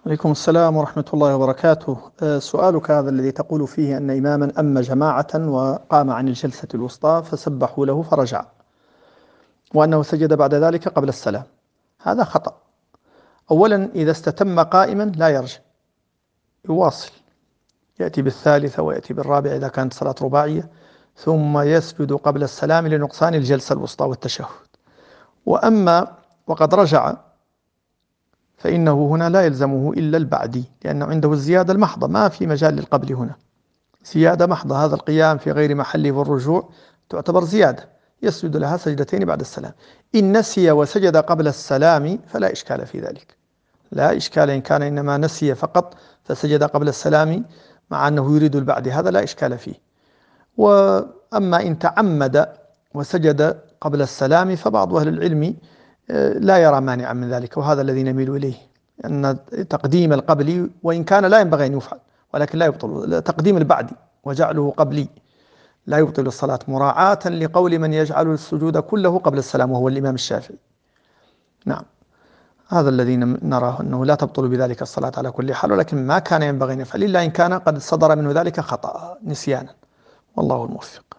عليكم السلام ورحمة الله وبركاته. سؤالك هذا الذي تقول فيه أن إماما أم جماعة وقام عن الجلسة الوسطى فسبحوا له فرجع، وأنه سجد بعد ذلك قبل السلام، هذا خطأ. أولا، إذا استتم قائما لا يرجع، يواصل، يأتي بالثالثة ويأتي بالرابعة إذا كانت صلاة رباعية، ثم يسجد قبل السلام لنقصان الجلسة الوسطى والتشهد. وأما وقد رجع فإنه هنا لا يلزمه إلا البعدي، لأنه عنده الزيادة المحضة، ما في مجال للقبل هنا، زيادة محضة. هذا القيام في غير محله والرجوع تعتبر زيادة، يسجد لها سجدتين بعد السلام. إن نسي وسجد قبل السلام فلا إشكال في ذلك، لا إشكال إن كان إنما نسي فقط فسجد قبل السلام مع أنه يريد البعد، هذا لا إشكال فيه. وأما إن تعمد وسجد قبل السلام فبعض أهل العلم لا يرى مانعا من ذلك، وهذا الذي نميل إليه، أن تقديم القبلي وإن كان لا ينبغي أن يفعل ولكن لا يبطل، تقديم البعدي وجعله قبلي لا يبطل الصلاة، مراعاة لقول من يجعل السجود كله قبل السلام وهو الإمام الشافعي. نعم، هذا الذي نراه أنه لا تبطل بذلك الصلاة على كل حال، ولكن ما كان ينبغي أن يفعل إلا إن كان قد صدر منه ذلك خطأ نسيانا، والله الموفق.